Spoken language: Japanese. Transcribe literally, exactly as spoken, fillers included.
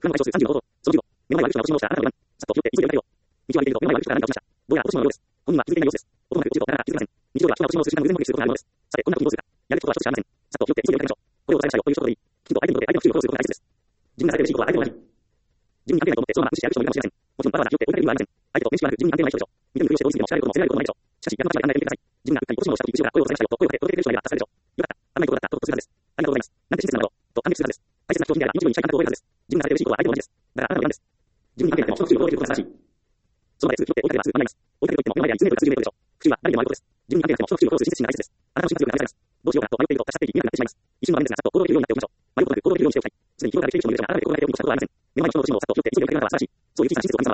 不安の解消数さんじゅうの行動。そのじゅうご、目の前は有吉が落とし物をしたあなたの不安。さっと気をつけ、急いで出かけよう。道を歩いていると、目の前は有吉が何か落としました。どうやら落とし物のようです。本人は気づいていない様子です。音もなく落ちるとなかなか気づきません。日常では人が落とし物をする時間を偶然目撃することがあるものです。さて、こんな時にどうするか。やるべきことは一つしかありません。さっと気をつけ、急いで出かけましょう。これを伝えましたよという一言でいい。きちんと相手にとって相手の注意をフォローすることが大切です。自分がされて嬉しいことは相手も同じ。自分に関係ないと思ってそのまま無視してやる人もいるかもしれません。もちろんわざわざ気をつけ追いかける理由はありません。相手と面識はなく自分に関係ない人でしょう。見て見ぬふりをして追いついても叱られることも責められることもないでしょう。しかし、やる場所まで考えてみてください。自分がうっかり落とし物をした時、後ろから声を伝えましたよと声をかけ、届けてくれる人がいれば助かるでしょう。よかった。危ないところだったとほっとするはずです。ありがとうございます。なんて親切なのだろう。と感激するはずです。大切な人を信頼が命に近い感覚を覚えるはずです。自分がされて嬉しいことは相手も同じです。だからあなたの不安です。自分に関係ないとも人の注意を届けることが正しい。その場ですぐ気をつけ追いかければすぐ学びます。追いかけておいても目の前ではに数メートルか数十メートルでしょう。復讐は誰にでもあることです。自分に関係なくても人の注意をフォローする親切心が大切です。あなたの瞬間強くが試されます。どうしようかなと迷っていると立ち去っていき見えなくなってしまいます。一瞬の場面ですが、さっと行動できるようになっておきましょう。迷うことなく行動できるようにしておきたい。すでに広がれている人もいるでしょうが、改めて心がけておくことはありません。目の前の人の落とし物をさっと拾って急いで追いかけるのが素晴らしい。そういう小さな親切を神様